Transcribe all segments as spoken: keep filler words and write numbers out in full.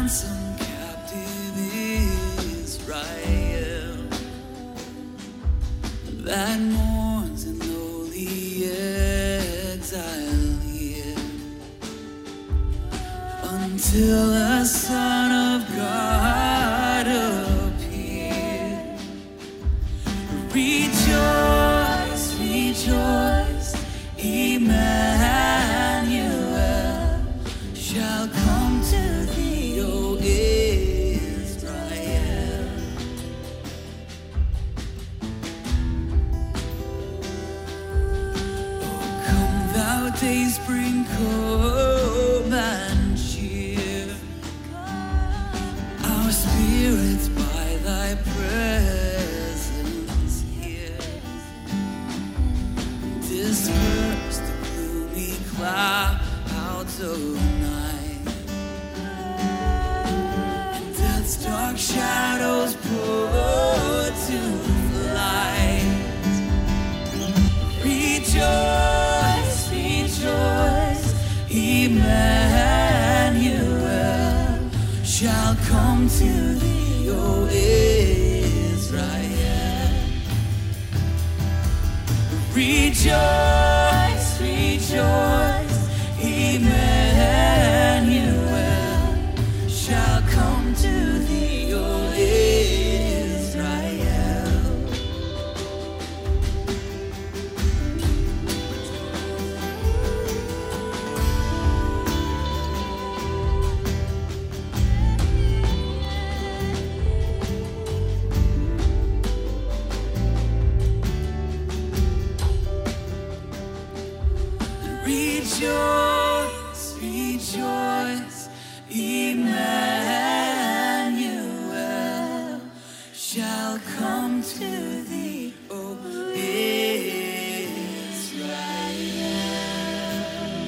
ransom captive Israel that mourns in lowly exile here until the Son of God appear. Rejoice, rejoice, Emmanuel shall come to thee, O Israel. Oh, come thou dayspring, come and cheer our spirits by thy presence here. Disperse the gloomy clouds of night, and death's dark shadows put to flight. Rejoice, rejoice, Emmanuel shall come to thee, O Israel. Rejoice, rejoice, Emmanuel shall come to thee, O Israel. Rejoice, rejoice, Emmanuel shall come to thee, O Israel.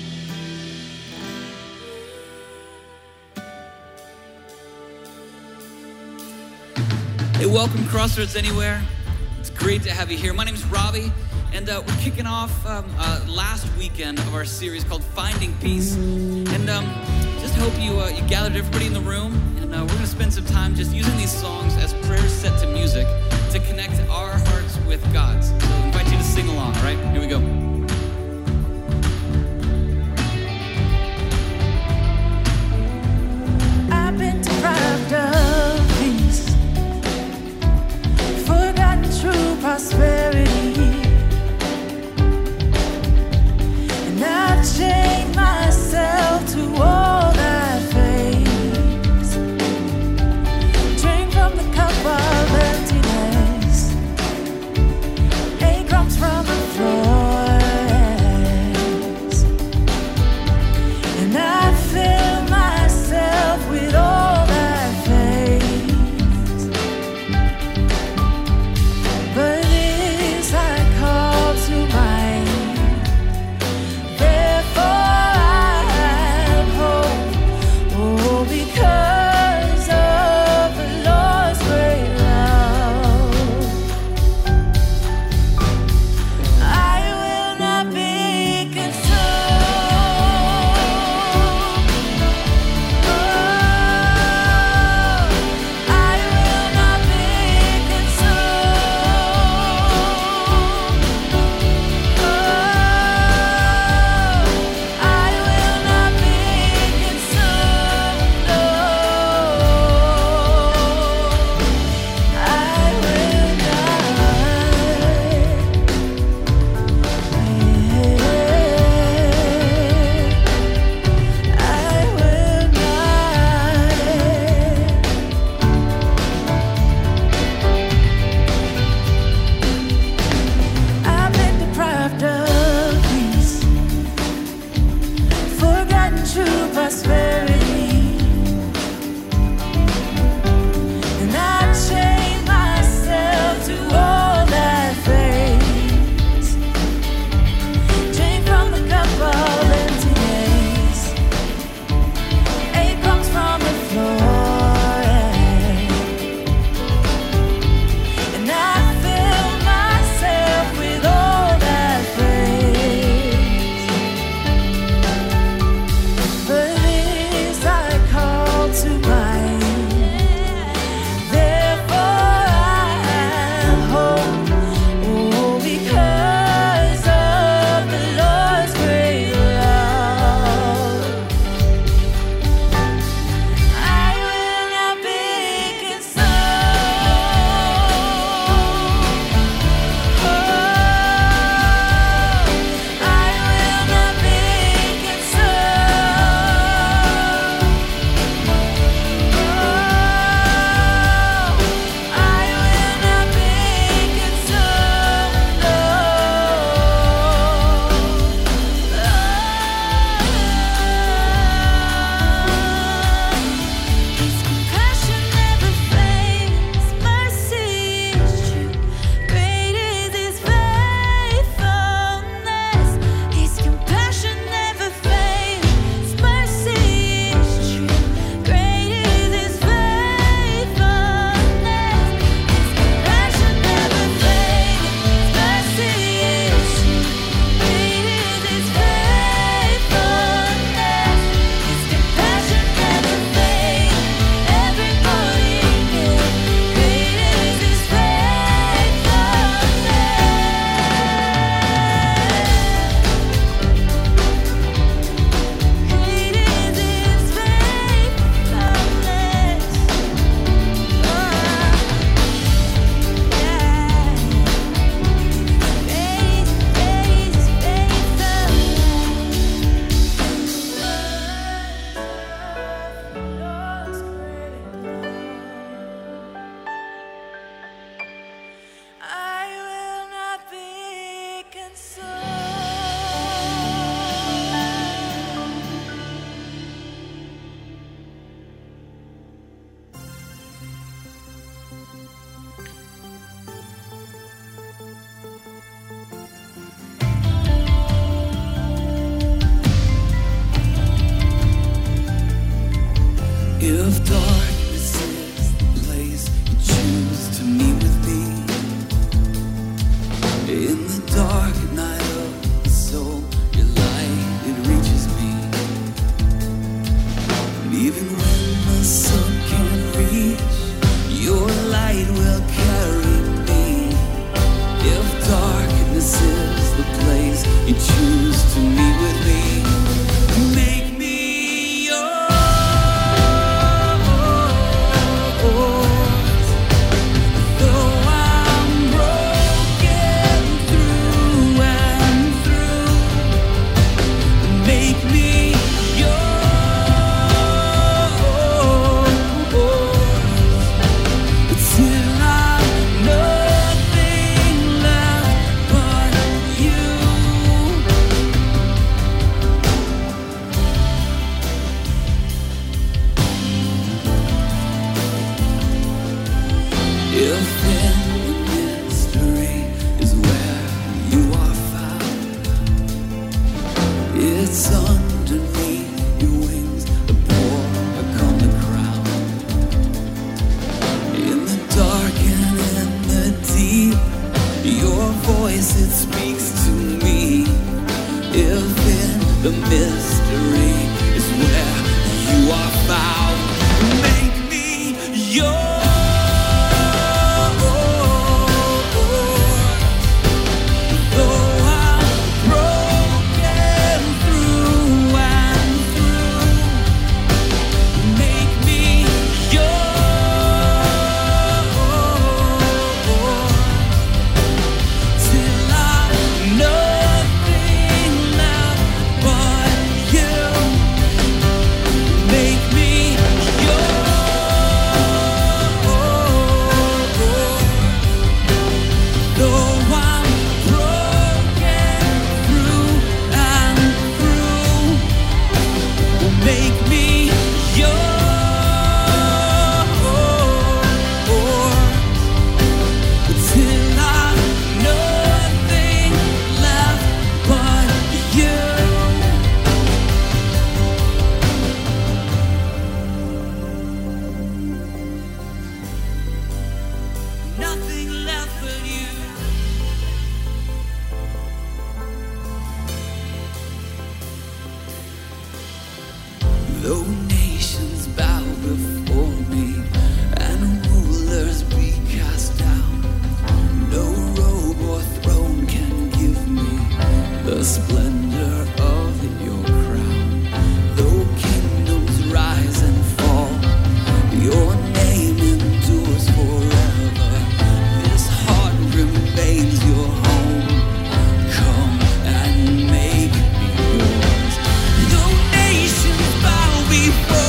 Hey, welcome Crossroads Anywhere. It's great to have you here. My name is Robbie. And uh, we're kicking off um, uh, last weekend of our series called Finding Peace. And um, just hope you uh, you gathered everybody in the room. And uh, we're going to spend some time just using these songs as prayers set to music to connect our hearts with God's. So I invite you to sing along, all right? Here we go. I've been deprived of peace, forgotten true prosperity. I've chained myself to all that fades. Drink from the cup of emptiness. Ain't crumbs from the floor. If darkness is the place you choose to meet with me, in the dark night of the soul, your light, it reaches me. And even when the sun can't reach, your light will carry me. If darkness is the place you choose to meet with me, make me yours. Though I'm broken through and through, make me yours. Till I'm nothing left but you. If in the mystery is where you are found, it's underneath your wings, the pour upon the crown. In the dark and in the deep, your voice, it speaks to me. If in the mystery is where you are found, make me yours. Though I'm broken through and through, make me yours. Till I'm nothing left but you. Make me yours. Though I'm broken through and through, make me yours. Till I'm nothing left but you. Nothing left but you. Though nations bow before me and rulers be cast down, no robe or throne can give me the splendor of your crown. Though kingdoms rise and fall, your name endures forever. This heart remains your home. Come and make me yours. Though nations bow before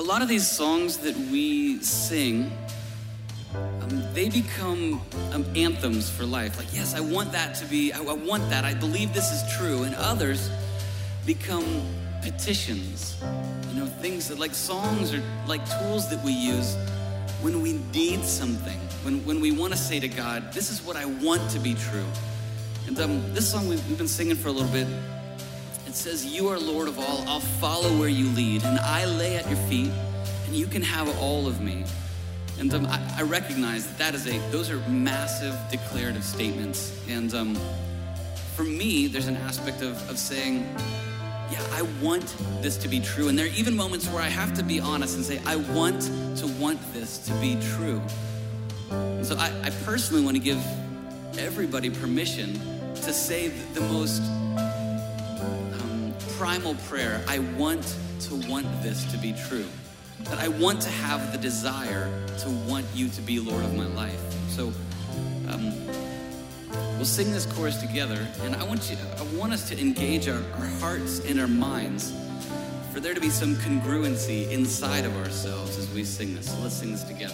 a lot of these songs that we sing, um, they become um, anthems for life. Like, yes, I want that to be, I, I want that, I believe this is true. And others become petitions. You know, things that, like, songs are like tools that we use when we need something, when, when we want to say to God, this is what I want to be true. And um, this song we've, we've been singing for a little bit, it says, you are Lord of all, I'll follow where you lead, and I lay at your feet, and you can have all of me. And um, I, I recognize that, that is a, those are massive declarative statements. And um, for me, there's an aspect of, of saying, yeah, I want this to be true. And there are even moments where I have to be honest and say, I want to want this to be true. And so I, I personally want to give everybody permission to say the most um, primal prayer. I want to want this to be true. That I want to have the desire to want you to be Lord of my life. So um, we'll sing this chorus together, and I want you, I want us to engage our, our hearts and our minds for there to be some congruency inside of ourselves as we sing this. So let's sing this together.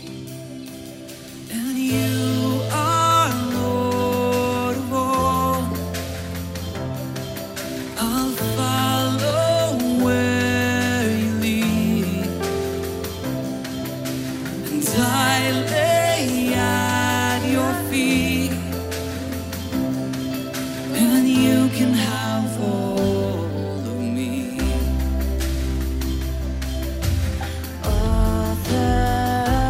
And you are Lord of all. I'll follow where you lead, and I lay at your feet, and you can have all of me. All that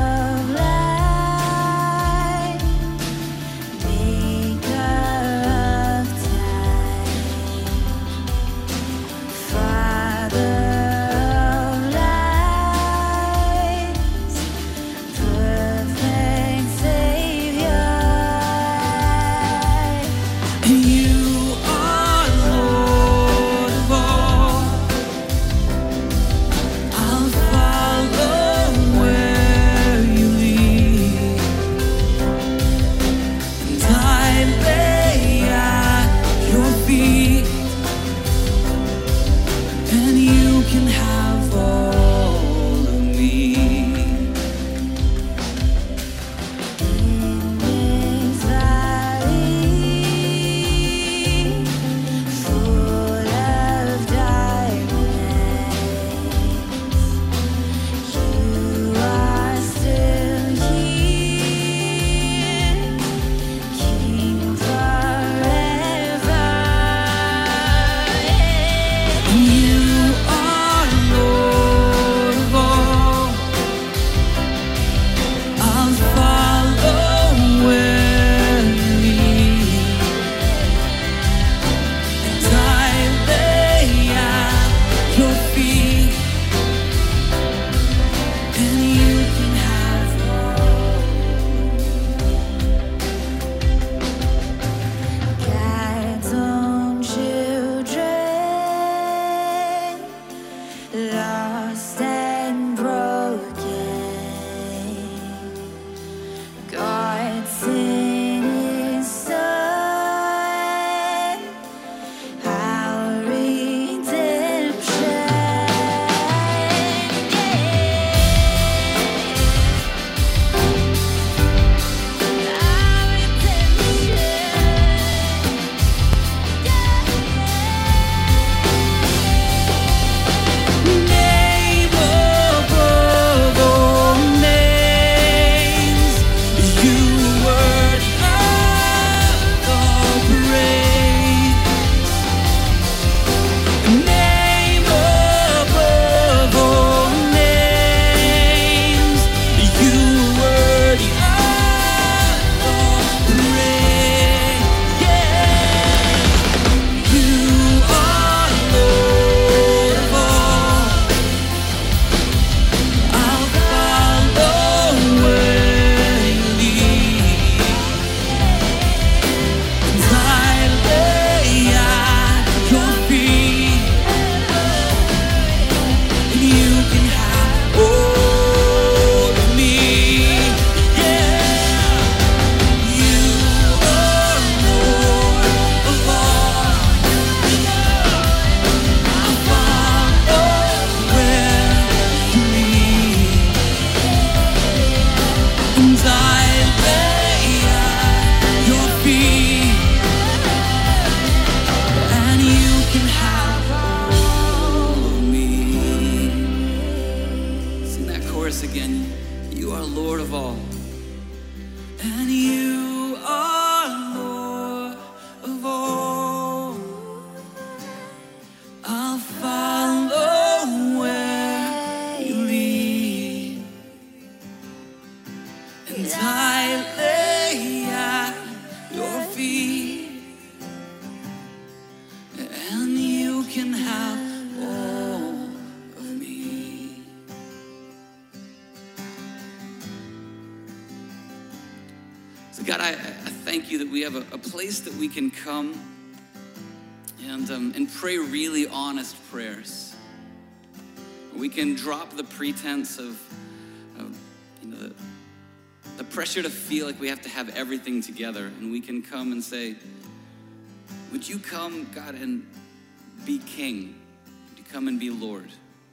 God, I, I thank you that we have a, a place that we can come and, um, and pray really honest prayers. We can drop the pretense of, of you know, the, the pressure to feel like we have to have everything together, and we can come and say, would you come, God, and be King? Would you come and be Lord?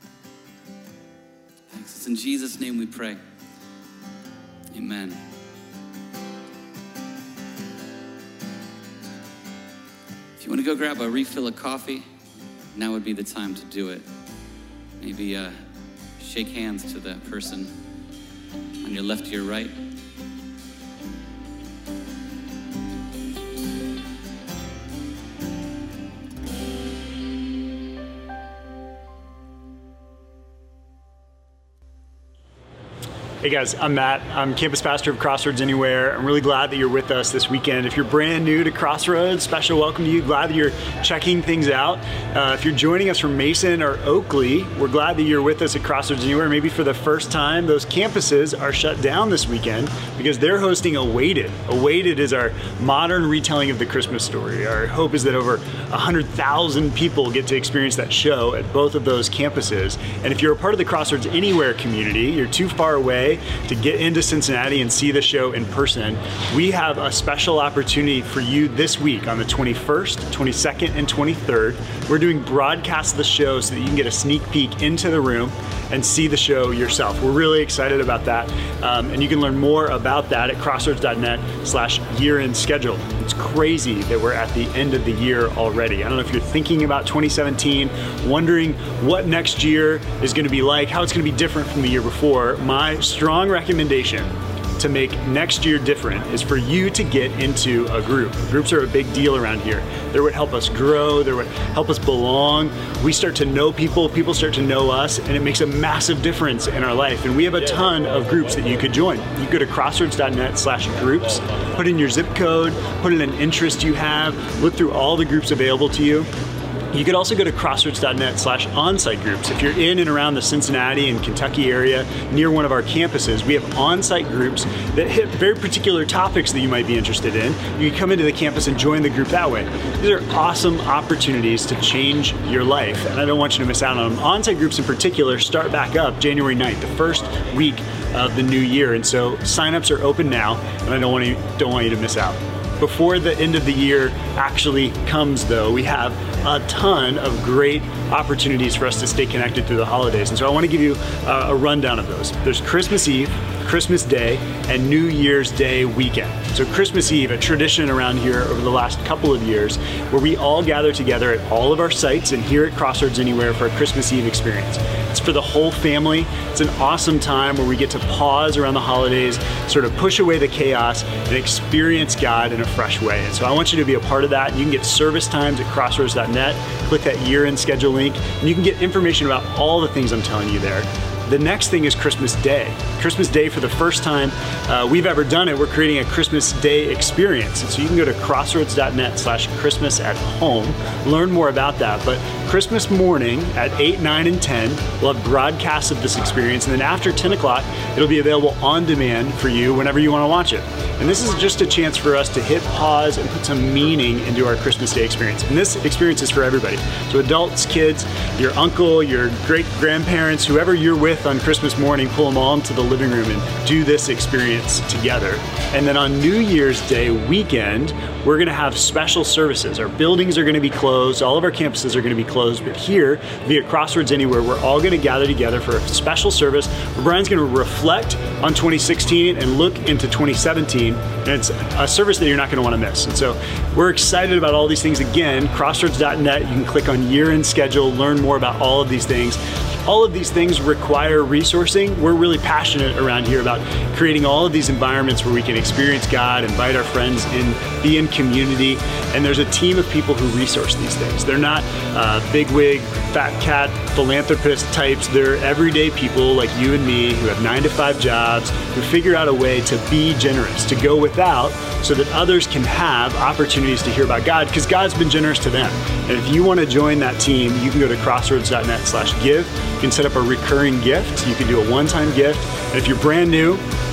Thanks. It's in Jesus' name we pray. Amen. If you want to go grab a refill of coffee, now would be the time to do it. Maybe uh, shake hands to that person on your left or your right. Hey guys, I'm Matt. I'm campus pastor of Crossroads Anywhere. I'm really glad that you're with us this weekend. If you're brand new to Crossroads, special welcome to you. Glad that you're checking things out. Uh, if you're joining us from Mason or Oakley, we're glad that you're with us at Crossroads Anywhere. Maybe for the first time, those campuses are shut down this weekend because they're hosting Awaited. Awaited is our modern retelling of the Christmas story. Our hope is that over one hundred thousand people get to experience that show at both of those campuses. And if you're a part of the Crossroads Anywhere community, you're too far away to get into Cincinnati and see the show in person, we have a special opportunity for you this week on the twenty-first, twenty-second, and twenty-third. We're doing broadcasts of the show so that you can get a sneak peek into the room and see the show yourself. We're really excited about that. Um, and you can learn more about that at crossroads.net slash year-end schedule. It's crazy that we're at the end of the year already. I don't know if you're thinking about twenty seventeen, wondering what next year is gonna be like, how it's gonna be different from the year before. My strong recommendation to make next year different is for you to get into a group. Groups are a big deal around here. They're what help us grow, they're what help us belong. We start to know people, people start to know us, and it makes a massive difference in our life. And we have a ton of groups that you could join. You go to crossroads.net slash groups, put in your zip code, put in an interest you have, look through all the groups available to you. You could also go to crossroads.net slash onsite groups. If you're in and around the Cincinnati and Kentucky area near one of our campuses, we have on-site groups that hit very particular topics that you might be interested in. You can come into the campus and join the group that way. These are awesome opportunities to change your life, and I don't want you to miss out on them. On-site groups in particular start back up January ninth, the first week of the new year, and so signups are open now, and I don't want you, don't want you to miss out. Before the end of the year actually comes though, we have a ton of great opportunities for us to stay connected through the holidays. And so I want to give you a, a rundown of those. There's Christmas Eve, Christmas Day, and New Year's Day weekend. So Christmas Eve, a tradition around here over the last couple of years, where we all gather together at all of our sites and here at Crossroads Anywhere for a Christmas Eve experience. It's for the whole family. It's an awesome time where we get to pause around the holidays, sort of push away the chaos and experience God in a fresh way. And so I want you to be a part of that. You can get service times at crossroads dot net, click that year-end schedule link, and you can get information about all the things I'm telling you there. The next thing is Christmas Day. Christmas Day, for the first time uh, we've ever done it, we're creating a Christmas Day experience. And so you can go to crossroads.net slash Christmas at home, learn more about that. But Christmas morning at eight, nine, and ten, we'll have broadcasts of this experience. And then after ten o'clock, it'll be available on demand for you whenever you want to watch it. And this is just a chance for us to hit pause and put some meaning into our Christmas Day experience. And this experience is for everybody. So adults, kids, your uncle, your great grandparents, whoever you're with on Christmas morning, pull them all into the living room and do this experience together. And then on New Year's Day weekend, we're gonna have special services. Our buildings are gonna be closed, all of our campuses are gonna be closed, but here, via Crossroads Anywhere, we're all gonna gather together for a special service where Brian's gonna reflect on twenty sixteen and look into twenty seventeen, and it's a service that you're not gonna wanna miss. And so we're excited about all these things. Again, crossroads dot net, you can click on year-end schedule, learn more about all of these things. All of these things require resourcing. We're really passionate around here about creating all of these environments where we can experience God, invite our friends in, be in community, and there's a team of people who resource these things. They're not uh, bigwig, fat cat, philanthropist types. They're everyday people like you and me who have nine to five jobs, who figure out a way to be generous, to go without, so that others can have opportunities to hear about God, because God's been generous to them. And if you want to join that team, you can go to crossroads dot net slash give. You can set up a recurring gift. You can do a one-time gift. And if you're brand new,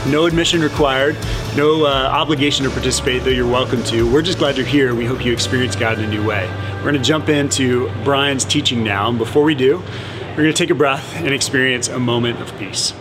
No admission required, no uh, obligation to participate, though you're welcome to. We're just glad you're here. We hope you experience God in a new way. We're going to jump into Brian's teaching now, and before we do, we're going to take a breath and experience a moment of peace.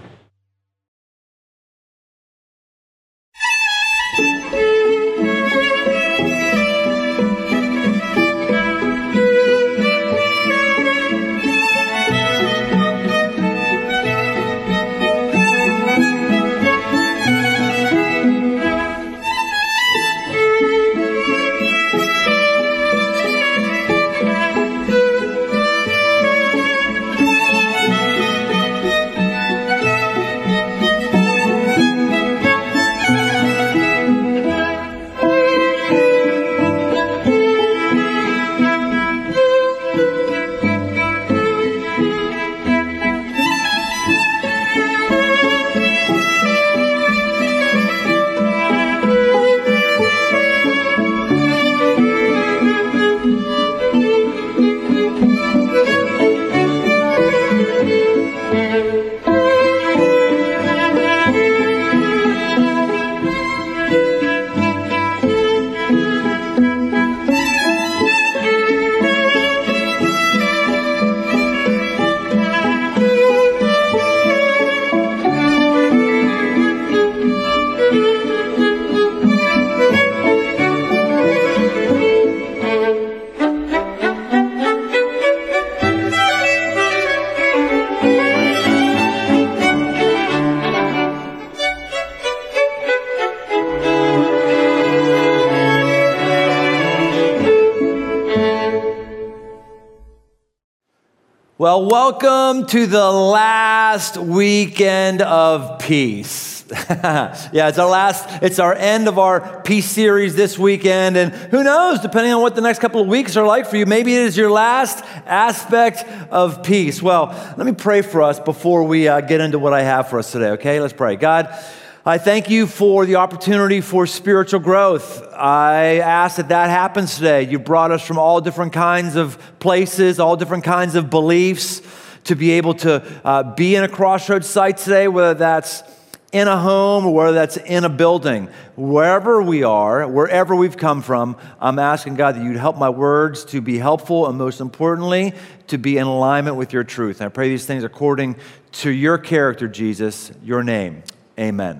Well, welcome to the last weekend of peace. Yeah, it's our last, it's our end of our peace series this weekend. And who knows, depending on what the next couple of weeks are like for you, maybe it is your last aspect of peace. Well, let me pray for us before we uh, get into what I have for us today, okay? Let's pray. God, I thank you for the opportunity for spiritual growth. I ask that that happens today. You brought us from all different kinds of places, all different kinds of beliefs to be able to uh, be in a Crossroads site today, whether that's in a home or whether that's in a building. Wherever we are, wherever we've come from, I'm asking God that you'd help my words to be helpful and most importantly, to be in alignment with your truth. And I pray these things according to your character, Jesus, your name. Amen.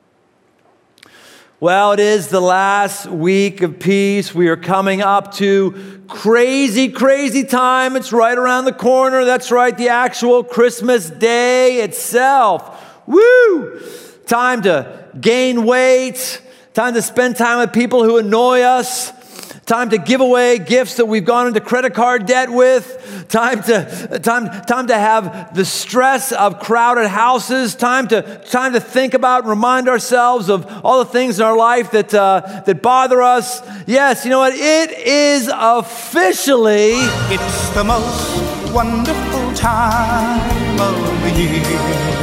Well, it is the last week of peace. We are coming up to crazy, crazy time. It's right around the corner. That's right, the actual Christmas day itself. Woo! Time to gain weight. Time to spend time with people who annoy us. Time to give away gifts that we've gone into credit card debt with. Time to time time to have the stress of crowded houses. Time to time to think about and remind ourselves of all the things in our life that uh, that bother us. Yes, you know what? It is officially. It's the most wonderful time of the year.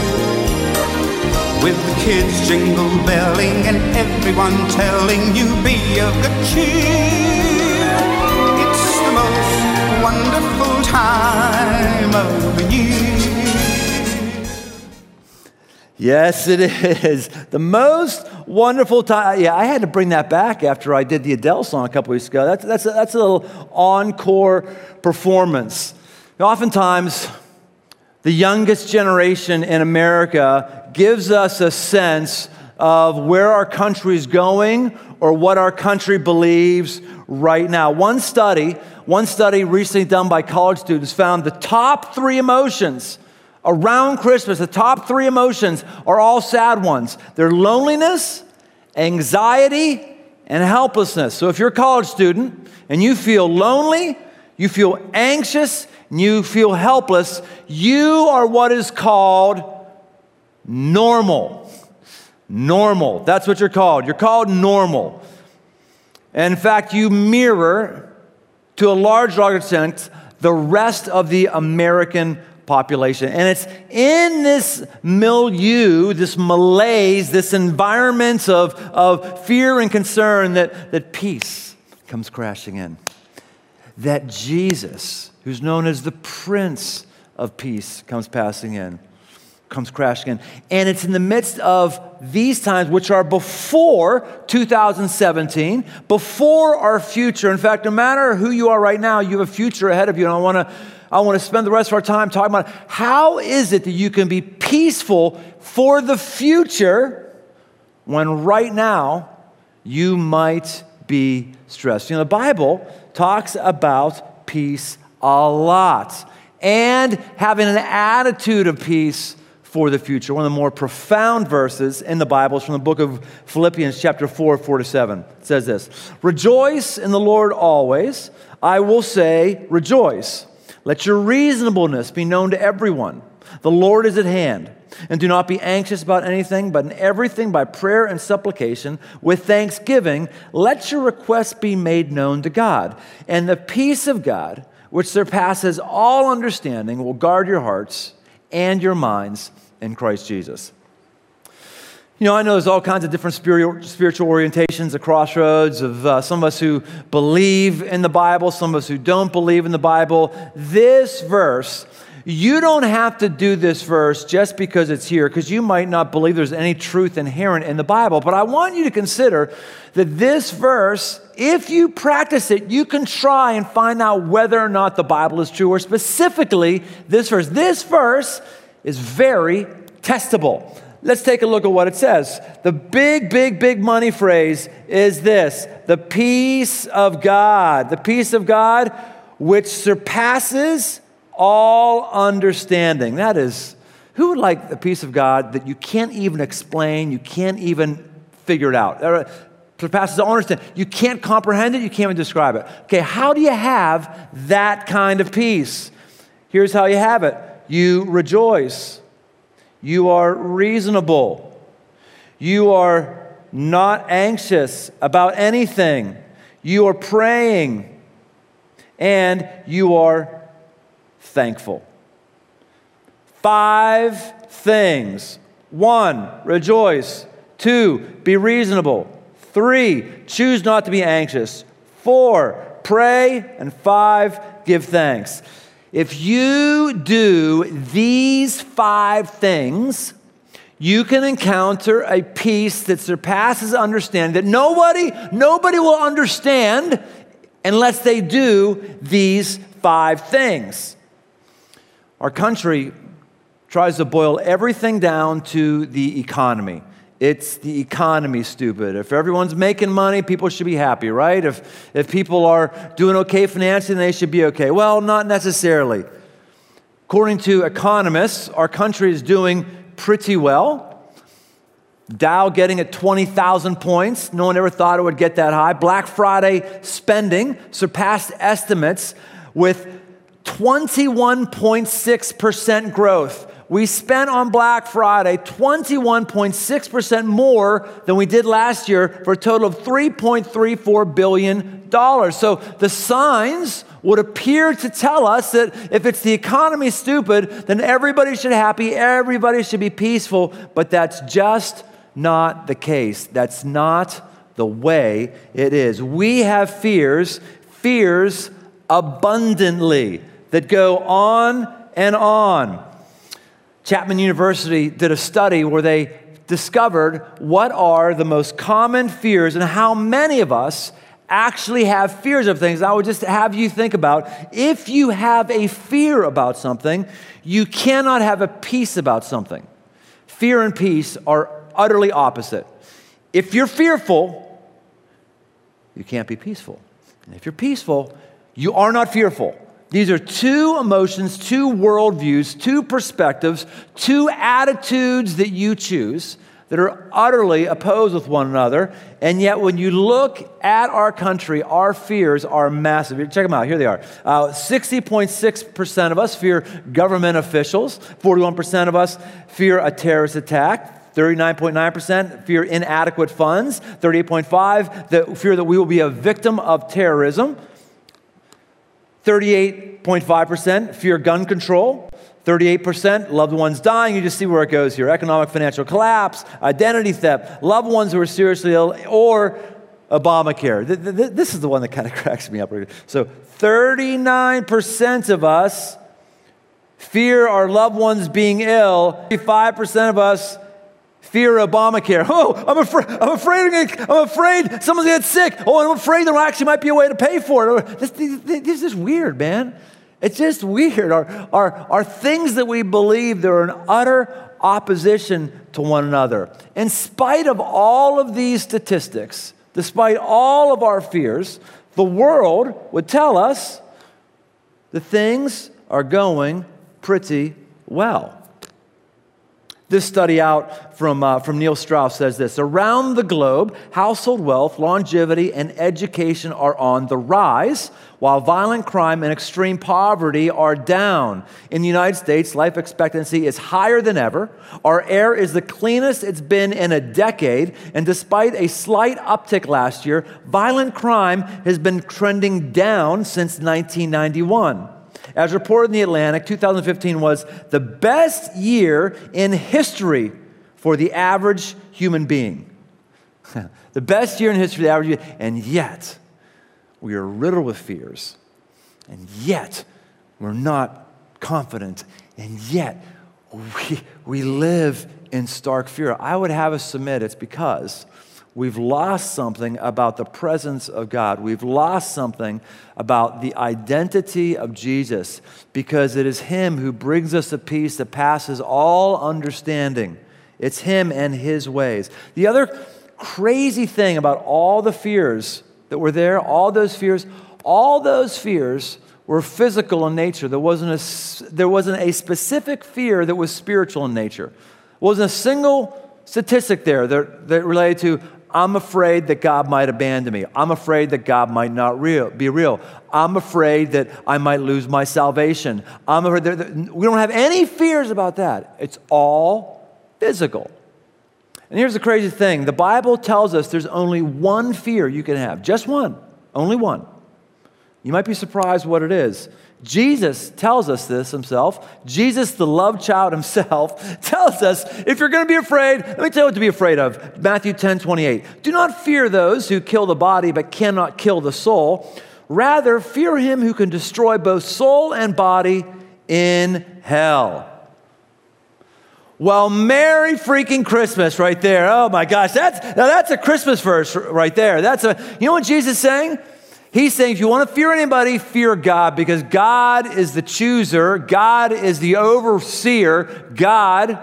With the kids jingle belling and everyone telling you be of good cheer. It's the most wonderful time of the year. Yes, it is. The most wonderful time. Yeah, I had to bring that back after I did the Adele song a couple weeks ago. That's, that's, a, that's a little encore performance. Now, oftentimes, the youngest generation in America gives us a sense of where our country is going or what our country believes right now. One study, one study recently done by college students found the top three emotions around Christmas, the top three emotions are all sad ones. They're loneliness, anxiety, and helplessness. So if you're a college student and you feel lonely, you feel anxious, and you feel helpless, you are what is called normal. Normal. That's what you're called. You're called normal. And in fact, you mirror, to a large, large extent, the rest of the American population. And it's in this milieu, this malaise, this environment of, of fear and concern that, that peace comes crashing in. That Jesus, who's known as the Prince of Peace, comes passing in. comes crashing in. And it's in the midst of these times, which are before two thousand seventeen, before our future. In fact, no matter who you are right now, you have a future ahead of you. And I want to I want to spend the rest of our time talking about how is it that you can be peaceful for the future when right now you might be stressed. You know, the Bible talks about peace a lot and having an attitude of peace for the future. One of the more profound verses in the Bible is from the book of Philippians chapter four, four to seven. It says this, rejoice in the Lord always. I will say rejoice. Let your reasonableness be known to everyone. The Lord is at hand. And do not be anxious about anything, but in everything by prayer and supplication, with thanksgiving, let your requests be made known to God. And the peace of God, which surpasses all understanding, will guard your hearts and your minds in Christ Jesus. You know, I know there's all kinds of different spiritual orientations at Crossroads, of uh, some of us who believe in the Bible, some of us who don't believe in the Bible. This verse, you don't have to do this verse just because it's here, because you might not believe there's any truth inherent in the Bible. But I want you to consider that this verse, if you practice it, you can try and find out whether or not the Bible is true, or specifically this verse. This verse is very testable. Let's take a look at what it says. The big, big, big money phrase is this: the peace of God. The peace of God which surpasses all understanding. That is, who would like the peace of God that you can't even explain, you can't even figure it out? Surpasses all understanding. You can't comprehend it, you can't even describe it. Okay, how do you have that kind of peace? Here's how you have it. You rejoice. You are reasonable. You are not anxious about anything. You are praying. And you are thankful. Five things. One, rejoice. Two, be reasonable. Three, choose not to be anxious. Four, pray. And five, give thanks. If you do these five things, you can encounter a peace that surpasses understanding, that nobody, nobody will understand unless they do these five things. Our country tries to boil everything down to the economy. It's the economy, stupid. If everyone's making money, people should be happy, right? If if people are doing okay financially, they should be okay. Well, not necessarily. According to economists, our country is doing pretty well. Dow getting at twenty thousand points. No one ever thought it would get that high. Black Friday spending surpassed estimates with twenty-one point six percent growth. We spent on Black Friday twenty-one point six percent more than we did last year, for a total of three point three four billion dollars. So the signs would appear to tell us that if it's the economy, stupid, then everybody should be happy, everybody should be peaceful, but that's just not the case. That's not the way it is. We have fears, fears abundantly, that go on and on. Chapman University did a study where they discovered what are the most common fears and how many of us actually have fears of things. I would just have you think about, if you have a fear about something, you cannot have a peace about something. Fear and peace are utterly opposite. If you're fearful, you can't be peaceful. And if you're peaceful, you are not fearful. These are two emotions, two worldviews, two perspectives, two attitudes that you choose that are utterly opposed with one another. And yet when you look at our country, our fears are massive. Check them out. Here they are. Uh, sixty point six percent of us fear government officials. forty-one percent of us fear a terrorist attack. thirty-nine point nine percent fear inadequate funds. thirty-eight point five percent the fear that we will be a victim of terrorism. thirty-eight point five percent fear gun control. thirty-eight percent loved ones dying. You just see where it goes here. Economic financial collapse, identity theft, loved ones who are seriously ill, or Obamacare. This is the one that kind of cracks me up. So thirty-nine percent of us fear our loved ones being ill. five percent of us fear Obamacare. Oh, I'm afraid, I'm afraid, I'm afraid someone's gonna get sick. Oh, I'm afraid there actually might be a way to pay for it. This, this, this is weird, man. It's just weird. Our, our, our things that we believe, they're in utter opposition to one another. In spite of all of these statistics, despite all of our fears, the world would tell us that things are going pretty well. This study out from, uh, from Neil Strauss says this: around the globe, household wealth, longevity, and education are on the rise, while violent crime and extreme poverty are down. In the United States, life expectancy is higher than ever. Our air is the cleanest it's been in a decade, and despite a slight uptick last year, violent crime has been trending down since nineteen ninety-one. As reported in The Atlantic, two thousand fifteen was the best year in history for the average human being. The best year in history for the average human being. And yet, we are riddled with fears. And yet, we're not confident. And yet, we, we live in stark fear. I would have us submit it's because we've lost something about the presence of God. We've lost something about the identity of Jesus, because it is Him who brings us a peace that passes all understanding. It's Him and His ways. The other crazy thing about all the fears that were there, all those fears, all those fears were physical in nature. There wasn't a, there wasn't a specific fear that was spiritual in nature. There wasn't a single statistic there that, that related to, I'm afraid that God might abandon me. I'm afraid that God might not real, be real. I'm afraid that I might lose my salvation. I'm afraid that, that, we don't have any fears about that. It's all physical. And here's the crazy thing. The Bible tells us there's only one fear you can have. Just one. Only one. You might be surprised what it is. Jesus tells us this himself. Jesus, the love child himself, tells us, if you're going to be afraid, let me tell you what to be afraid of. Matthew ten twenty-eight. Do not fear those who kill the body but cannot kill the soul. Rather, fear him who can destroy both soul and body in hell. Well, Merry freaking Christmas right there. Oh my gosh, that's, now that's a Christmas verse right there. That's a, you know what Jesus is saying? He's saying, if you want to fear anybody, fear God, because God is the chooser. God is the overseer. God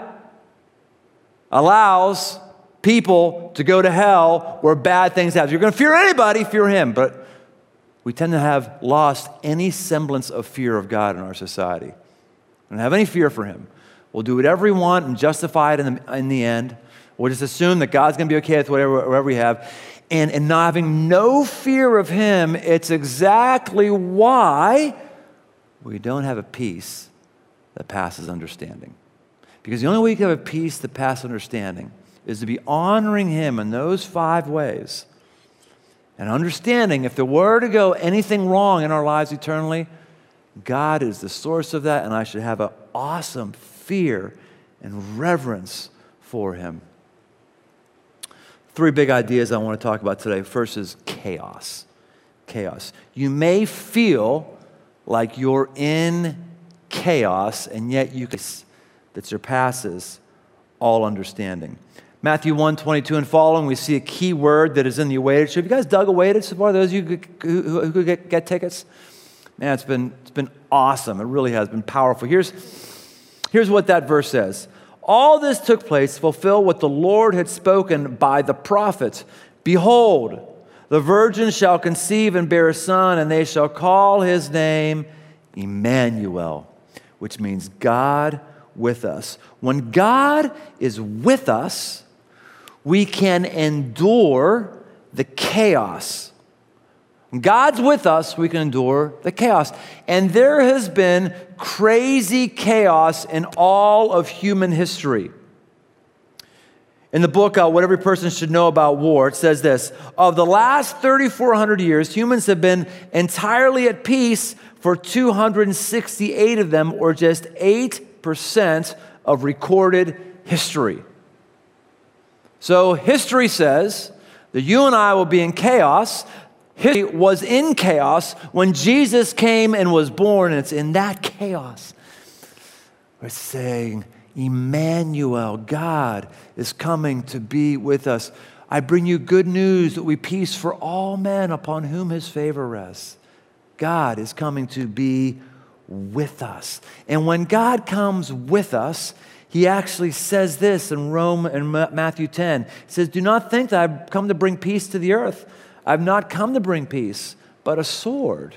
allows people to go to hell where bad things happen. If you're going to fear anybody, fear him. But we tend to have lost any semblance of fear of God in our society. We don't have any fear for him. We'll do whatever we want and justify it in the, in the end. We'll just assume that God's going to be okay with whatever, whatever we have. And, and not having no fear of him, it's exactly why we don't have a peace that passes understanding. Because the only way you can have a peace that passes understanding is to be honoring him in those five ways. And understanding if there were to go anything wrong in our lives eternally, God is the source of that, and I should have an awesome fear and reverence for him. Three big ideas I want to talk about today. First is chaos. Chaos. You may feel like you're in chaos, and yet you can that surpasses all understanding. Matthew one twenty-two and following, we see a key word that is in the awaited. Have you guys dug awaited so far? Those of you who, who, who could get, get tickets? Man, it's been it's been awesome. It really has been powerful. Here's here's what that verse says. All this took place to fulfill what the Lord had spoken by the prophets. Behold, the virgin shall conceive and bear a son, and they shall call his name Emmanuel, which means God with us. When God is with us, we can endure the chaos. When God's with us, we can endure the chaos. And there has been crazy chaos in all of human history. In the book, uh, What Every Person Should Know About War, it says this: of the last thirty-four hundred years, humans have been entirely at peace for two hundred sixty-eight of them, or just eight percent of recorded history. So history says that you and I will be in chaos. History was in chaos when Jesus came and was born, and it's in that chaos We're saying, Emmanuel, God is coming to be with us. I bring you good news that we peace for all men upon whom his favor rests. God is coming to be with us. And when God comes with us, he actually says this in Rome in Matthew ten. He says, do not think that I've come to bring peace to the earth. I've not come to bring peace, but a sword.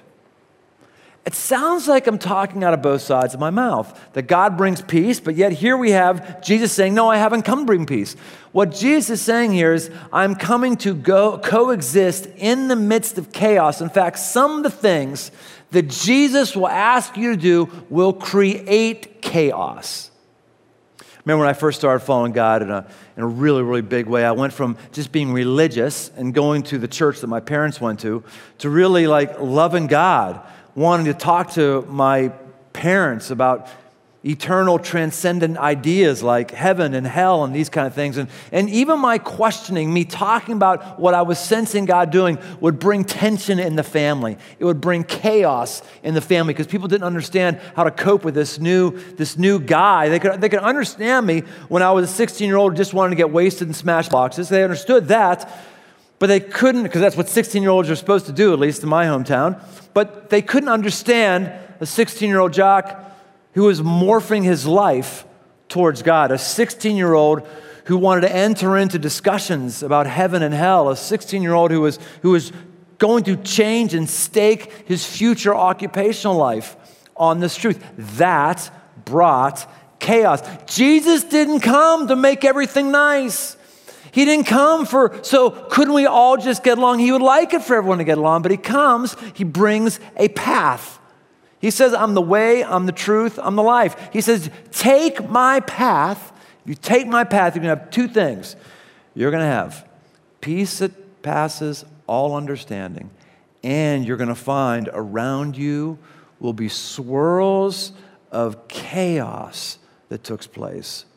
It sounds like I'm talking out of both sides of my mouth, that God brings peace, but yet here we have Jesus saying, no, I haven't come to bring peace. What Jesus is saying here is, I'm coming to go coexist in the midst of chaos. In fact, some of the things that Jesus will ask you to do will create chaos. Remember when I first started following God in a, in a really, really big way, I went from just being religious and going to the church that my parents went to, to really like loving God, wanting to talk to my parents about eternal transcendent ideas like heaven and hell and these kind of things. And, and even my questioning, me talking about what I was sensing God doing would bring tension in the family. It would bring chaos in the family because people didn't understand how to cope with this new, this new guy. They could, they could understand me when I was a sixteen-year-old who just wanted to get wasted and smash boxes. They understood that, but they couldn't, because that's what sixteen-year-olds are supposed to do, at least in my hometown. But they couldn't understand a sixteen-year-old jock who was morphing his life towards God, a sixteen-year-old who wanted to enter into discussions about heaven and hell, a sixteen-year-old who was, who was going to change and stake his future occupational life on this truth. That brought chaos. Jesus didn't come to make everything nice. He didn't come for, so couldn't we all just get along? He would like it for everyone to get along, but he comes, he brings a path. He says, I'm the way, I'm the truth, I'm the life. He says, take my path. If you take my path, you're going to have two things. You're going to have peace that passes all understanding, and you're going to find around you will be swirls of chaos that took place.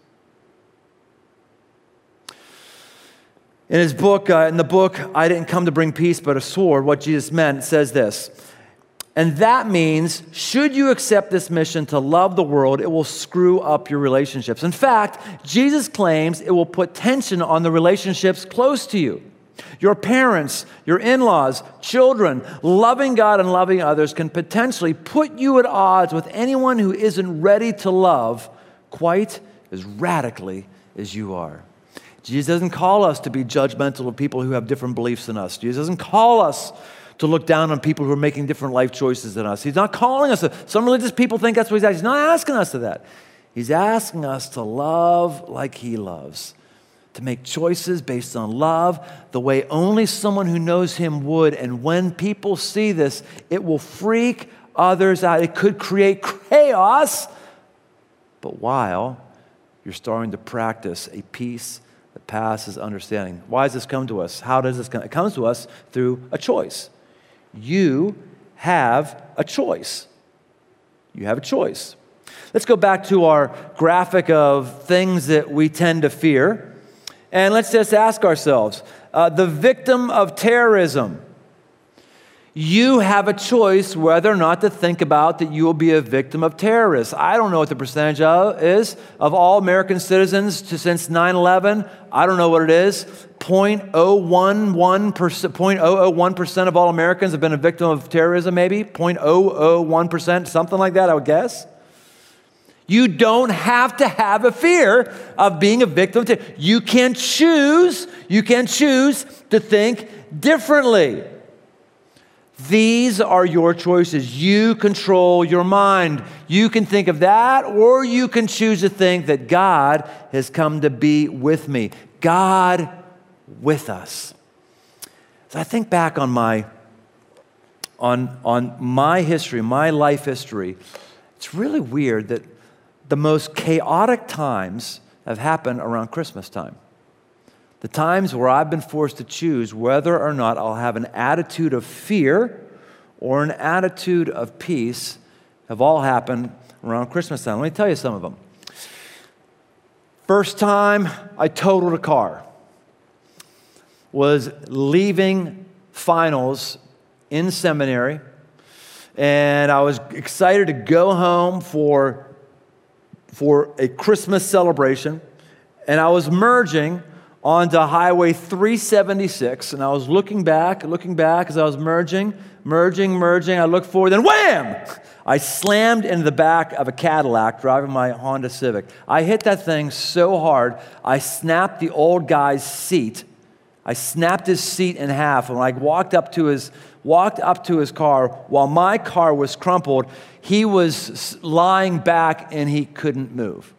In his book, uh, in the book, I Didn't Come to Bring Peace But a Sword, what Jesus meant, says this. And that means, should you accept this mission to love the world, it will screw up your relationships. In fact, Jesus claims it will put tension on the relationships close to you. Your parents, your in-laws, children, loving God and loving others can potentially put you at odds with anyone who isn't ready to love quite as radically as you are. Jesus doesn't call us to be judgmental of people who have different beliefs than us. Jesus doesn't call us to look down on people who are making different life choices than us. He's not calling us to, some religious people think that's what he's asking. He's not asking us to that. He's asking us to love like he loves, to make choices based on love the way only someone who knows him would. And when people see this, it will freak others out. It could create chaos, but while you're starting to practice a peace that passes understanding. Why does this come to us? How does this come? It comes to us through a choice. You have a choice. You have a choice. Let's go back to our graphic of things that we tend to fear. And let's just ask ourselves, uh, the victim of terrorism. You have a choice whether or not to think about that you will be a victim of terrorists. I don't know what the percentage of, is of all American citizens to, since nine eleven. I don't know what it is. zero point zero one one percent, zero point zero zero one percent of all Americans have been a victim of terrorism, maybe. zero point zero zero one percent, something like that, I would guess. You don't have to have a fear of being a victim of terrorism. You can choose, you can choose to think differently. These are your choices. You control your mind. You can think of that, or you can choose to think that God has come to be with me. God with us. So I think back on my, on, on my history, my life history. It's really weird that the most chaotic times have happened around Christmas time. The times where I've been forced to choose whether or not I'll have an attitude of fear or an attitude of peace have all happened around Christmas time. Let me tell you some of them. First time I totaled a car was leaving finals in seminary, and I was excited to go home for for a Christmas celebration, and I was merging onto Highway three seventy-six, and I was looking back, looking back as I was merging, merging, merging. I looked forward, then wham! I slammed into the back of a Cadillac driving my Honda Civic. I hit that thing so hard, I snapped the old guy's seat. I snapped his seat in half, and when I walked up to his walked up to his car, while my car was crumpled, he was lying back and he couldn't move.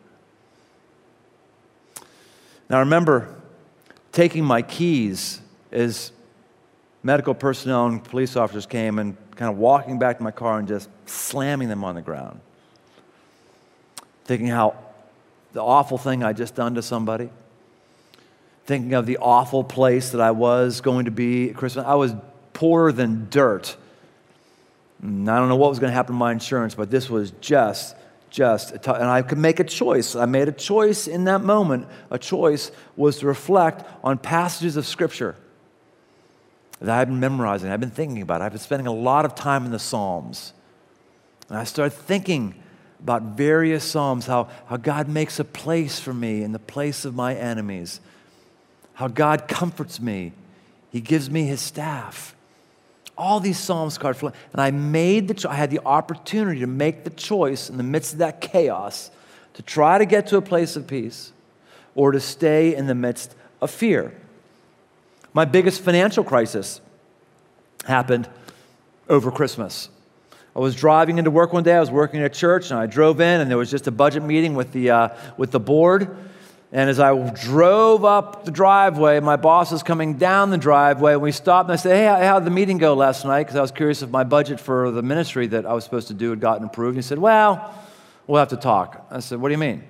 Now I remember taking my keys as medical personnel and police officers came and kind of walking back to my car and just slamming them on the ground. Thinking how the awful thing I just done to somebody. Thinking of the awful place that I was going to be at Christmas. I was poorer than dirt. And I don't know what was going to happen to my insurance, but this was just Just, and I could make a choice. I made a choice in that moment. A choice was to reflect on passages of Scripture that I've been memorizing, I've been thinking about. I've been spending a lot of time in the Psalms. And I started thinking about various Psalms, how, how God makes a place for me in the place of my enemies, how God comforts me. He gives me His staff. All these Psalms cards, and I made the. Cho- I had the opportunity to make the choice in the midst of that chaos to try to get to a place of peace, or to stay in the midst of fear. My biggest financial crisis happened over Christmas. I was driving into work one day. I was working at a church, and I drove in, and there was just a budget meeting with the uh, with the board. And as I drove up the driveway, my boss was coming down the driveway, and we stopped, and I said, hey, how did the meeting go last night? Because I was curious if my budget for the ministry that I was supposed to do had gotten approved. And he said, well, we'll have to talk. I said, what do you mean?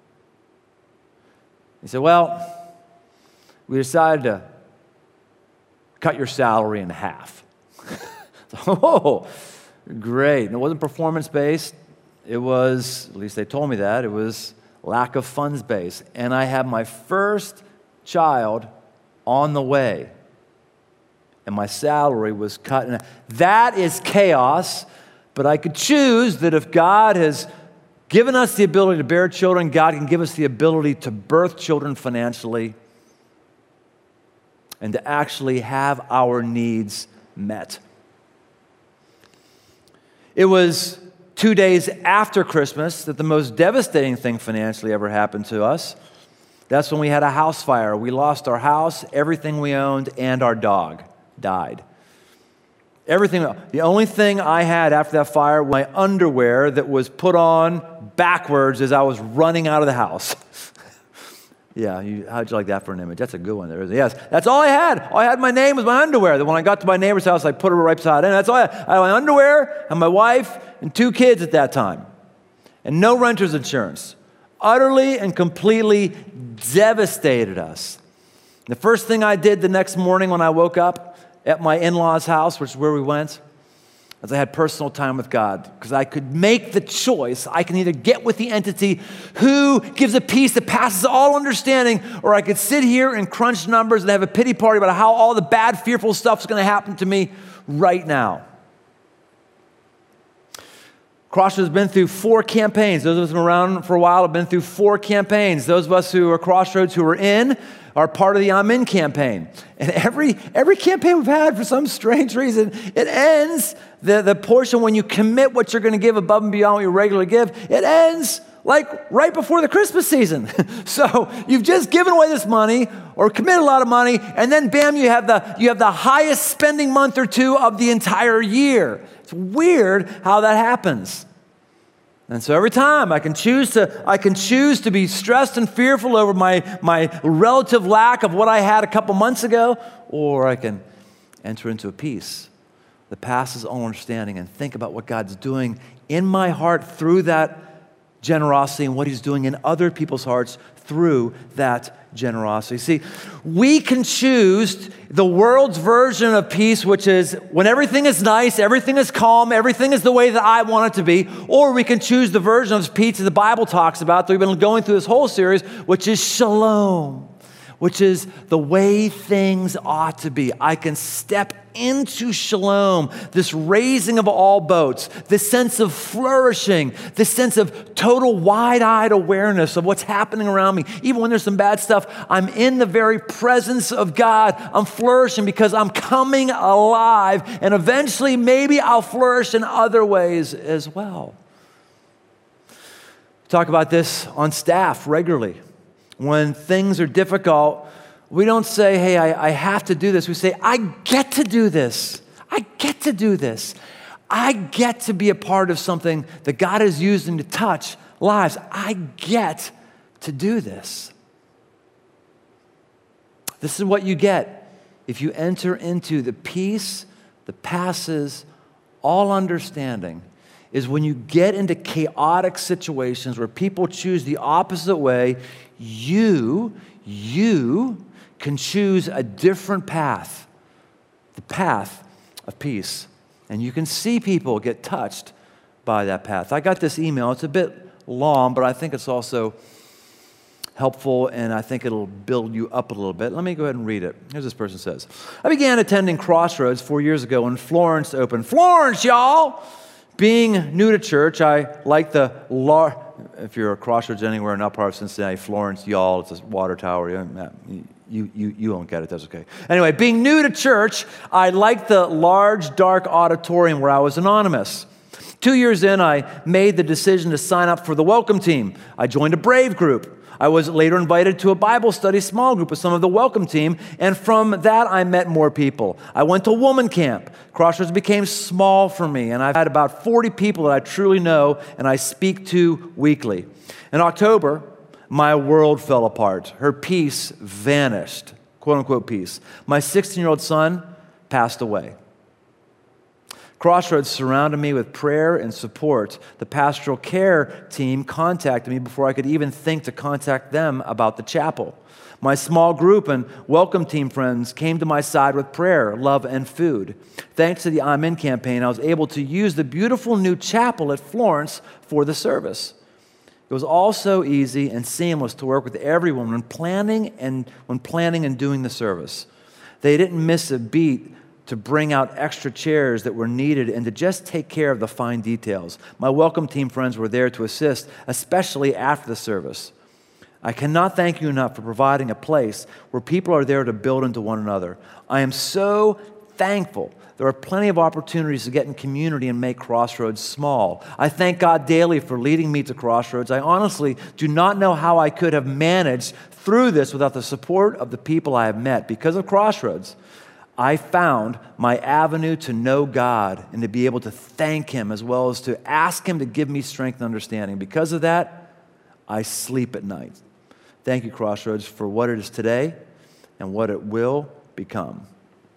He said, well, we decided to cut your salary in half. Oh, great. And it wasn't performance-based. It was, at least they told me that, it was lack of funds base. And I had my first child on the way. And my salary was cut. And that is chaos. But I could choose that if God has given us the ability to bear children, God can give us the ability to birth children financially and to actually have our needs met. It was two days after Christmas that the most devastating thing financially ever happened to us. That's when we had a house fire. We lost our house, everything we owned, and our dog died. Everything. The only thing I had after that fire was my underwear that was put on backwards as I was running out of the house. Yeah, you, how'd you like that for an image? That's a good one. There is. Yes, that's all I had. All I had my name was my underwear. That when I got to my neighbor's house, I put it right beside it. And that's all I had. I had my underwear and my wife and two kids at that time. And no renter's insurance. Utterly and completely devastated us. The first thing I did the next morning when I woke up at my in-laws' house, which is where we went, as I had personal time with God, because I could make the choice. I can either get with the entity who gives a peace that passes all understanding, or I could sit here and crunch numbers and have a pity party about how all the bad, fearful stuff is going to happen to me right now. Crossroads has been through four campaigns. Those of us who have been around for a while have been through four campaigns. Those of us who are Crossroads who are in are part of the I'm In campaign. And every every campaign we've had, for some strange reason, it ends, the, the portion when you commit what you're going to give above and beyond what you regularly give, it ends like right before the Christmas season. So you've just given away this money or committed a lot of money, and then bam, you have the you have the highest spending month or two of the entire year. It's weird how that happens. And so every time I can choose to I can choose to be stressed and fearful over my, my relative lack of what I had a couple months ago, or I can enter into a peace that passes all understanding and think about what God's doing in my heart through that generosity and what He's doing in other people's hearts through that generosity. See, we can choose the world's version of peace, which is when everything is nice, everything is calm, everything is the way that I want it to be, or we can choose the version of peace that the Bible talks about that we've been going through this whole series, which is shalom, which is the way things ought to be. I can step into shalom, this raising of all boats, this sense of flourishing, this sense of total wide-eyed awareness of what's happening around me. Even when there's some bad stuff, I'm in the very presence of God. I'm flourishing because I'm coming alive, and eventually maybe I'll flourish in other ways as well. We talk about this on staff regularly. When things are difficult, we don't say, hey, I, I have to do this. We say, I get to do this. I get to do this. I get to be a part of something that God is using to touch lives. I get to do this. This is what you get if you enter into the peace that passes all understanding, is when you get into chaotic situations where people choose the opposite way, you, you can choose a different path, the path of peace. And you can see people get touched by that path. I got this email. It's a bit long, but I think it's also helpful, and I think it'll build you up a little bit. Let me go ahead and read it. Here's what this person says. I began attending Crossroads four years ago when Florence opened. Florence, y'all! Being new to church, I like the large, if you're a Crossroads anywhere, not part of Cincinnati, Florence, y'all, it's a water tower. You, you, you, you won't get it, that's okay. Anyway, being new to church, I liked the large, dark auditorium where I was anonymous. Two years in, I made the decision to sign up for the welcome team. I joined a Brave group. I was later invited to a Bible study small group with some of the welcome team, and from that, I met more people. I went to woman camp. Crossroads became small for me, and I've had about forty people that I truly know and I speak to weekly. In October, my world fell apart. Her peace vanished, quote-unquote peace. My sixteen-year-old son passed away. Crossroads surrounded me with prayer and support. The pastoral care team contacted me before I could even think to contact them about the chapel. My small group and welcome team friends came to my side with prayer, love, and food. Thanks to the I'm In campaign, I was able to use the beautiful new chapel at Florence for the service. It was all so easy and seamless to work with everyone when planning and when planning and doing the service. They didn't miss a beat to bring out extra chairs that were needed and to just take care of the fine details. My welcome team friends were there to assist, especially after the service. I cannot thank you enough for providing a place where people are there to build into one another. I am so thankful. There are plenty of opportunities to get in community and make Crossroads small. I thank God daily for leading me to Crossroads. I honestly do not know how I could have managed through this without the support of the people I have met. Because of Crossroads, I found my avenue to know God and to be able to thank Him as well as to ask Him to give me strength and understanding. Because of that, I sleep at night. Thank you, Crossroads, for what it is today and what it will become.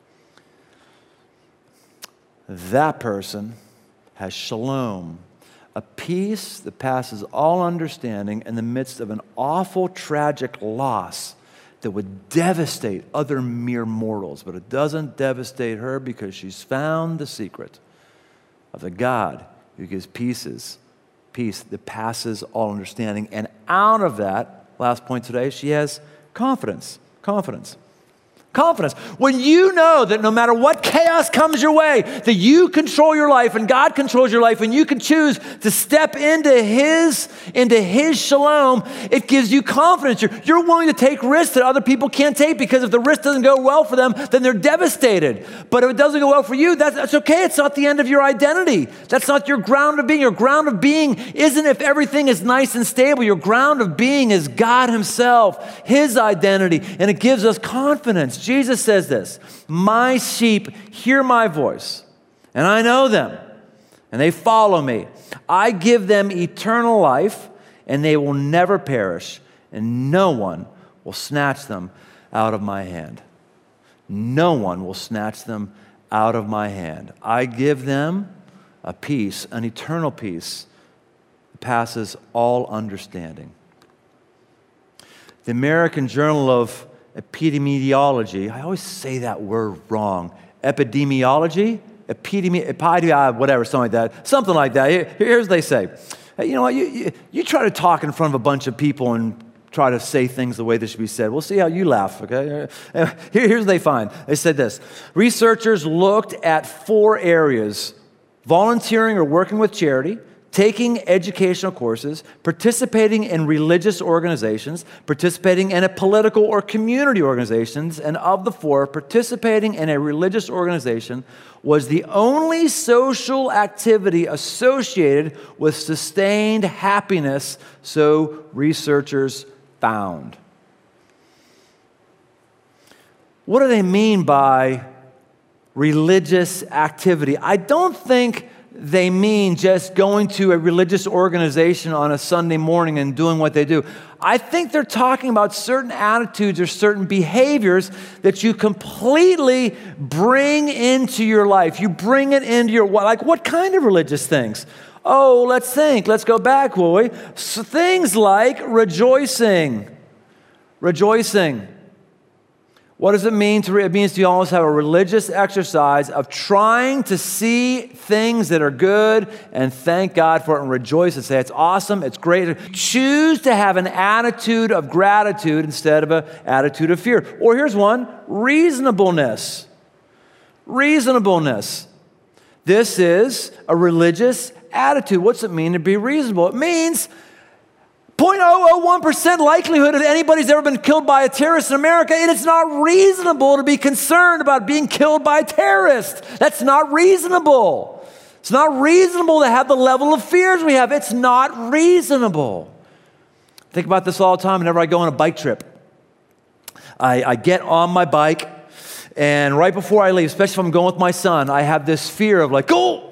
That person has shalom, a peace that passes all understanding in the midst of an awful, tragic loss that would devastate other mere mortals, but it doesn't devastate her because she's found the secret of the God who gives pieces, peace that passes all understanding. And out of that, last point today, she has confidence, confidence. Confidence. When you know that no matter what chaos comes your way, that you control your life and God controls your life and you can choose to step into His, into His shalom, it gives you confidence. You're, you're willing to take risks that other people can't take because if the risk doesn't go well for them, then they're devastated. But if it doesn't go well for you, that's, that's okay. It's not the end of your identity. That's not your ground of being. Your ground of being isn't if everything is nice and stable. Your ground of being is God Himself, His identity, and it gives us confidence. Jesus says this, my sheep hear my voice, and I know them, and they follow me. I give them eternal life, and they will never perish, and no one will snatch them out of my hand. No one will snatch them out of my hand. I give them a peace, an eternal peace that passes all understanding. The American Journal of Epidemiology, I always say that word wrong. Epidemiology? Epidemi, epidemi, whatever, something like that. Something like that. Here, here's what they say. Hey, you know what, you, you, you try to talk in front of a bunch of people and try to say things the way they should be said. We'll see how you laugh, okay? Here, here's what they find. They said this. Researchers looked at four areas: volunteering or working with charity, taking educational courses, participating in religious organizations, participating in a political or community organizations, and of the four, participating in a religious organization was the only social activity associated with sustained happiness, so researchers found. What do they mean by religious activity? I don't think they mean just going to a religious organization on a Sunday morning and doing what they do. I think they're talking about certain attitudes or certain behaviors that you completely bring into your life. You bring it into your, like what kind of religious things? Oh, let's think. Let's go back, will we? So things like rejoicing. Rejoicing. What does it mean? To, it means to always have a religious exercise of trying to see things that are good and thank God for it and rejoice and say it's awesome, it's great. Choose to have an attitude of gratitude instead of an attitude of fear. Or here's one, reasonableness. Reasonableness. This is a religious attitude. What's it mean to be reasonable? It means zero point zero zero one percent likelihood that anybody's ever been killed by a terrorist in America, and it's not reasonable to be concerned about being killed by a terrorist. That's not reasonable. It's not reasonable to have the level of fears we have. It's not reasonable. Think about this all the time whenever I go on a bike trip. I, I get on my bike, and right before I leave, especially if I'm going with my son, I have this fear of like, oh,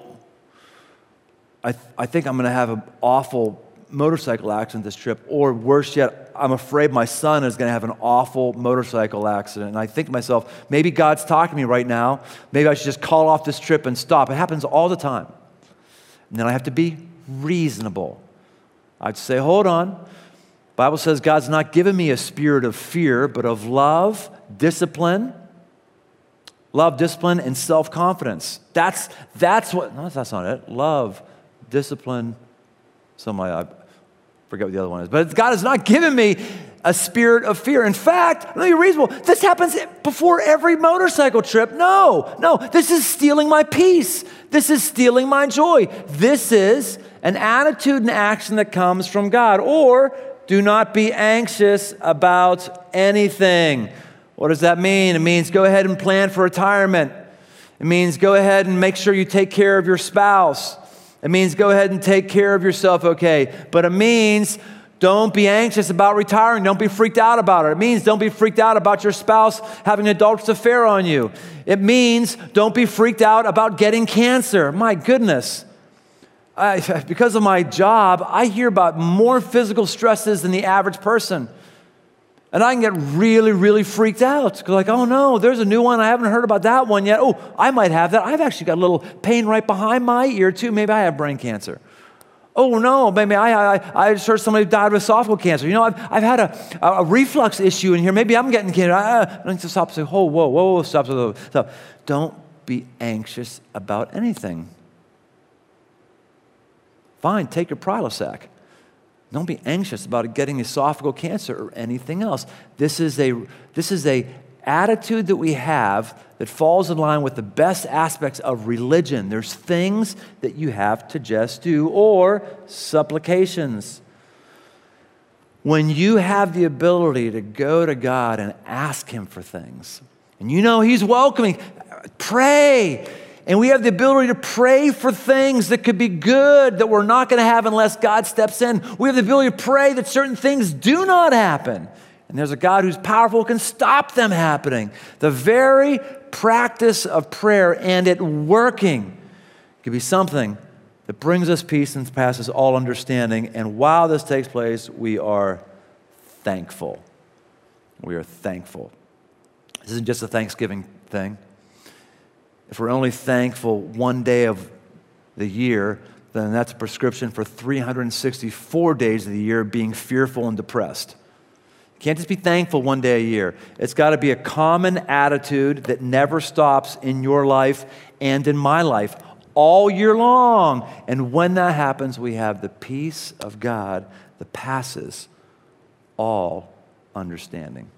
I, th- I think I'm going to have an awful motorcycle accident this trip, or worse yet, I'm afraid my son is going to have an awful motorcycle accident. And I think to myself, maybe God's talking to me right now. Maybe I should just call off this trip and stop. It happens all the time. And then I have to be reasonable. I'd say, hold on. The Bible says God's not given me a spirit of fear, but of love, discipline, love, discipline, and self-confidence. That's, that's what, no, that's not it. Love, discipline, Some I forget what the other one is. But God has not given me a spirit of fear. In fact, let me be reasonable. This happens before every motorcycle trip. No, no, this is stealing my peace. This is stealing my joy. This is an attitude and action that comes from God. Or do not be anxious about anything. What does that mean? It means go ahead and plan for retirement. It means go ahead and make sure you take care of your spouse. It means go ahead and take care of yourself, okay? But it means don't be anxious about retiring. Don't be freaked out about it. It means don't be freaked out about your spouse having an adulterous affair on you. It means don't be freaked out about getting cancer. My goodness. I, because of my job, I hear about more physical stresses than the average person. And I can get really, really freaked out. Like, oh no, there's a new one. I haven't heard about that one yet. Oh, I might have that. I've actually got a little pain right behind my ear too. Maybe I have brain cancer. Oh no, maybe I I, I just heard somebody died with esophageal cancer. You know, I've, I've had a, a reflux issue in here. Maybe I'm getting cancer. I, I need to stop and say, oh, whoa, whoa, whoa, stop, stop, stop. Don't be anxious about anything. Fine, take your Prilosec. Don't be anxious about getting esophageal cancer or anything else. This is a this is a attitude that we have that falls in line with the best aspects of religion. There's things that you have to just do, or supplications. When you have the ability to go to God and ask Him for things, and you know He's welcoming, pray. And we have the ability to pray for things that could be good that we're not going to have unless God steps in. We have the ability to pray that certain things do not happen. And there's a God who's powerful, can stop them happening. The very practice of prayer and it working can be something that brings us peace and passes all understanding. And while this takes place, we are thankful. We are thankful. This isn't just a Thanksgiving thing. If we're only thankful one day of the year, then that's a prescription for three hundred sixty-four days of the year being fearful and depressed. You can't just be thankful one day a year. It's got to be a common attitude that never stops in your life and in my life all year long. And when that happens, we have the peace of God that passes all understanding.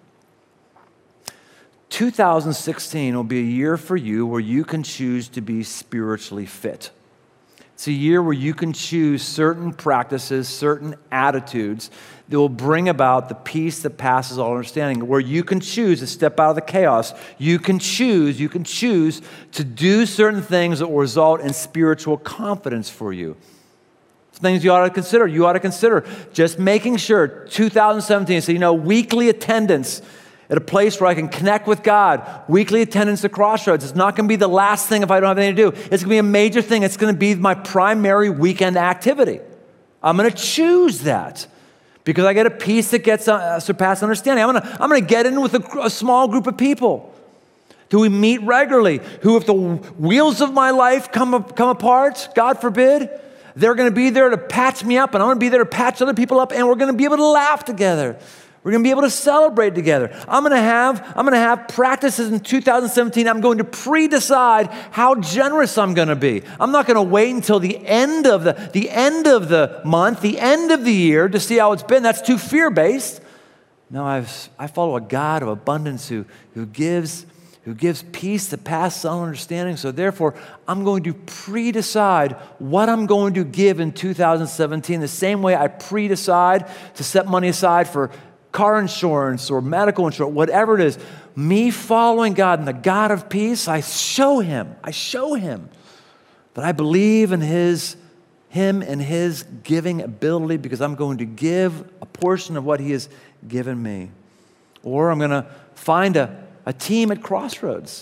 two thousand sixteen will be a year for you where you can choose to be spiritually fit. It's a year where you can choose certain practices, certain attitudes that will bring about the peace that passes all understanding, where you can choose to step out of the chaos. You can choose, you can choose to do certain things that will result in spiritual confidence for you. It's things you ought to consider. You ought to consider just making sure two thousand seventeen, so you know, weekly attendance at a place where I can connect with God, weekly attendance at Crossroads. It's not going to be the last thing if I don't have anything to do. It's going to be a major thing. It's going to be my primary weekend activity. I'm going to choose that because I get a peace that gets uh, surpassed understanding. I'm going to, I'm going to get in with a, a small group of people who we meet regularly, who if the wheels of my life come, come apart, God forbid, they're going to be there to patch me up, and I'm going to be there to patch other people up, and we're going to be able to laugh together. We're going to be able to celebrate together. I'm going to have, I'm going to have practices in two thousand seventeen. I'm going to pre-decide how generous I'm going to be. I'm not going to wait until the end of the, the end of the month, the end of the year to see how it's been. That's too fear-based. No, I've, I follow a God of abundance who, who gives who gives peace that passes all understanding. So therefore, I'm going to pre-decide what I'm going to give in two thousand seventeen, the same way I pre-decide to set money aside for car insurance or medical insurance, whatever it is. Me following God and the God of peace, I show him, I show him that I believe in his, him and his giving ability because I'm going to give a portion of what he has given me. Or I'm going to find a, a team at Crossroads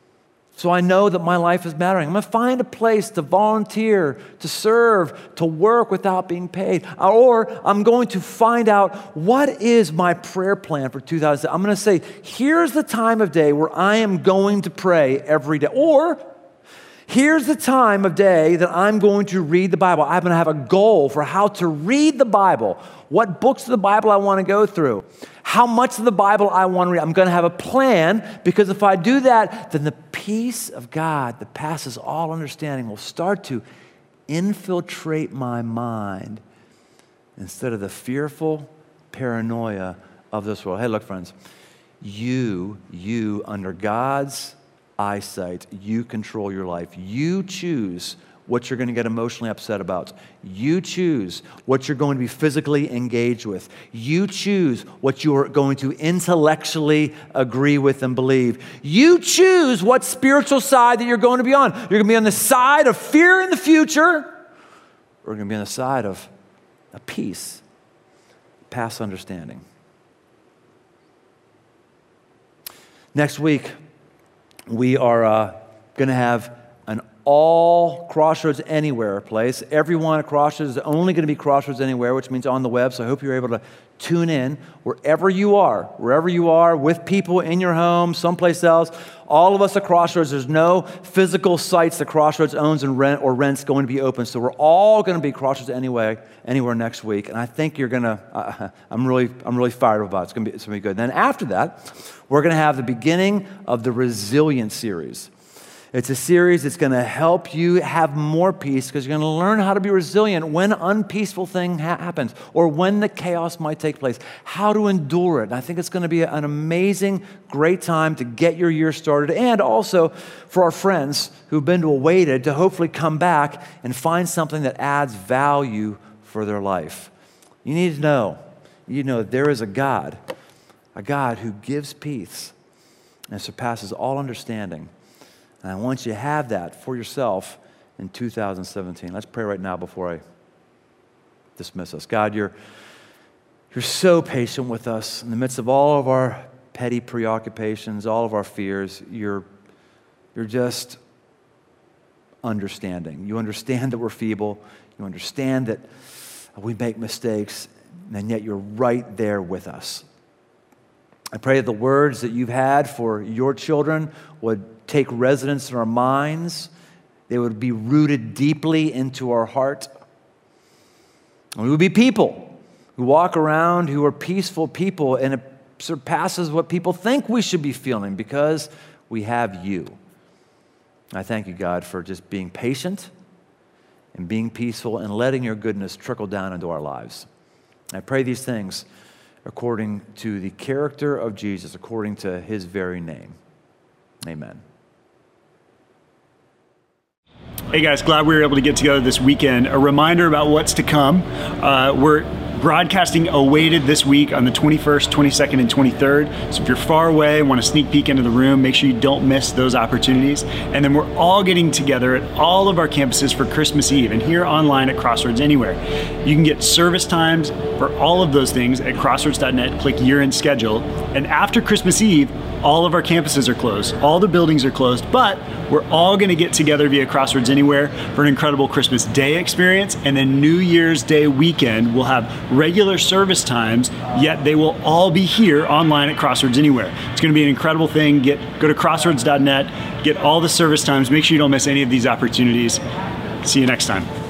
so I know that my life is mattering. I'm going to find a place to volunteer, to serve, to work without being paid. Or I'm going to find out what is my prayer plan for two thousand. I'm going to say, here's the time of day where I am going to pray every day. Or here's the time of day that I'm going to read the Bible. I'm going to have a goal for how to read the Bible, what books of the Bible I want to go through, how much of the Bible I want to read. I'm going to have a plan because if I do that, then the peace of God that passes all understanding will start to infiltrate my mind instead of the fearful paranoia of this world. Hey, look, friends, you, you, under God's eyesight, you control your life. You choose what you're going to get emotionally upset about. You choose what you're going to be physically engaged with. You choose what you're going to intellectually agree with and believe. You choose what spiritual side that you're going to be on. You're going to be on the side of fear in the future, or you're going to be on the side of a peace, past understanding. Next week, we are uh, going to have an all Crossroads Anywhere place. Everyone at Crossroads is only going to be Crossroads Anywhere, which means on the web. So I hope you're able to tune in wherever you are, wherever you are, with people in your home, someplace else. All of us at Crossroads, there's no physical sites that Crossroads owns and rent or rents going to be open. So we're all going to be Crossroads Anyway, Anywhere next week. And I think you're going to, uh, I'm really, I'm really fired about it. It's going to be, it's going to be good. Then after that, we're going to have the beginning of the Resilience series. It's a series that's going to help you have more peace because you're going to learn how to be resilient when unpeaceful thing ha- happens or when the chaos might take place, how to endure it. And I think it's going to be an amazing, great time to get your year started and also for our friends who've been to awaited to hopefully come back and find something that adds value for their life. You need to know, you know, there is a God, a God who gives peace and surpasses all understanding. And I want you to have that for yourself in two thousand seventeen. Let's pray right now before I dismiss us. God, you're, you're so patient with us in the midst of all of our petty preoccupations, all of our fears. You're, you're just understanding. You understand that we're feeble. You understand that we make mistakes, and yet you're right there with us. I pray that the words that you've had for your children would take residence in our minds. They would be rooted deeply into our heart. And we would be people who walk around who are peaceful people, and it surpasses what people think we should be feeling because we have you. I thank you, God, for just being patient and being peaceful and letting your goodness trickle down into our lives. I pray these things according to the character of Jesus, according to his very name. Amen. Hey guys, glad we were able to get together this weekend. A reminder about what's to come. Uh, we're broadcasting Awaited this week on the twenty-first, twenty-second, and twenty-third. So if you're far away and want to sneak peek into the room, make sure you don't miss those opportunities. And then we're all getting together at all of our campuses for Christmas Eve and here online at Crossroads Anywhere. You can get service times for all of those things at crossroads dot net, click year-end schedule. And after Christmas Eve, all of our campuses are closed. All the buildings are closed, but we're all going to get together via Crossroads Anywhere for an incredible Christmas Day experience. And then New Year's Day weekend, we'll have regular service times, yet they will all be here online at Crossroads Anywhere. It's going to be an incredible thing. Get Go to crossroads dot net, get all the service times. Make sure you don't miss any of these opportunities. See you next time.